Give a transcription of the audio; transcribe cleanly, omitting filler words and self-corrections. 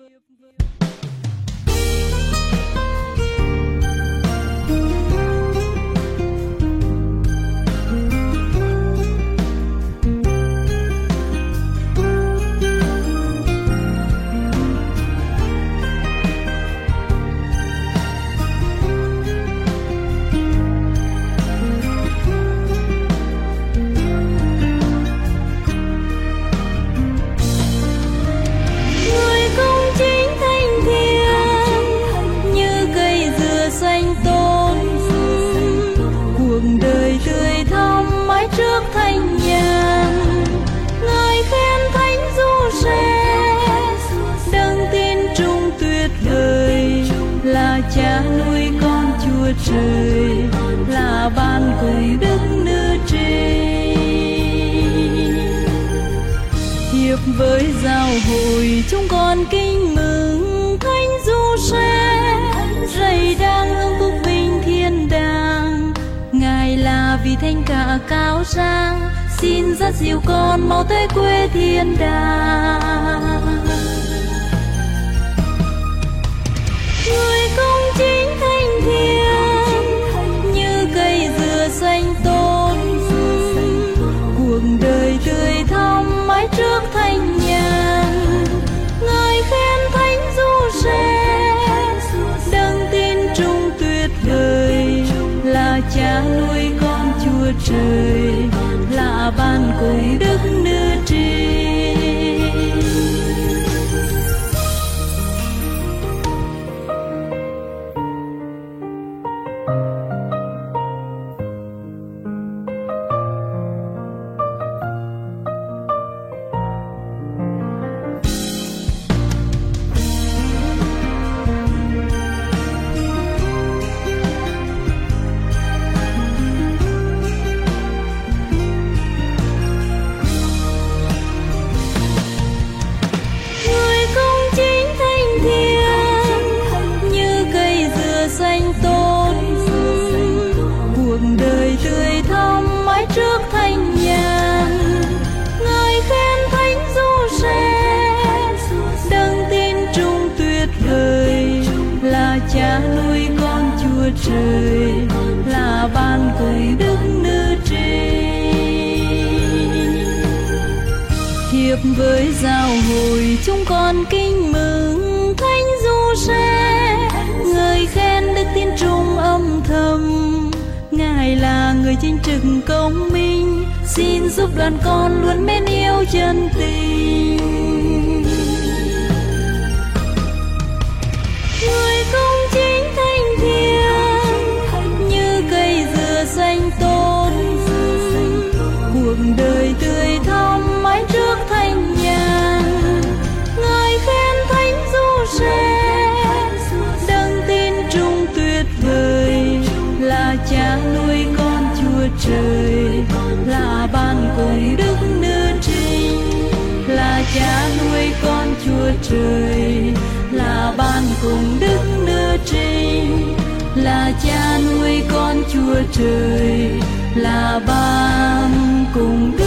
Cha nuôi con Chúa Trời là ban cùng đức nữ trên. Hiệp với giáo hội chúng con kính mừng Thánh Giuse, rầy đang hương phúc vinh thiên đàng. Ngài là vị thánh cả cao sang, xin dắt dìu con mau tới quê thiên đàng. Người công chính thanh thiện như cây dừa xanh tốt, cuộc đời tươi thắm mãi trước thanh nhàn. Ngài khen Thánh Giuse, đấng tin trung tuyệt vời, là cha nuôi con Chúa Trời, là ban cùng đức nữ trên. Cha nuôi con Chúa Trời, là ban cùng đức nữ trên. Hiệp với giáo hội chúng con kính mừng Thánh Giuse, người khen đức tin trung âm thầm. Ngài là người chính trực công minh, xin giúp đoàn con luôn mến yêu chân tình. Người công chính thanh thiện như cây dừa xanh tốt, cuộc đời tươi thắm mãi trước thanh nhàn. Ngài khen Thánh Giuse, đấng tin trung tuyệt vời, là cha nuôi con Chúa Trời, là ban cùng đức nữ trinh. Là cha nuôi con Chúa Trời, là ban cùng đức nữ trinh. Là cha nuôi con Chúa Trời, là ban cùng đức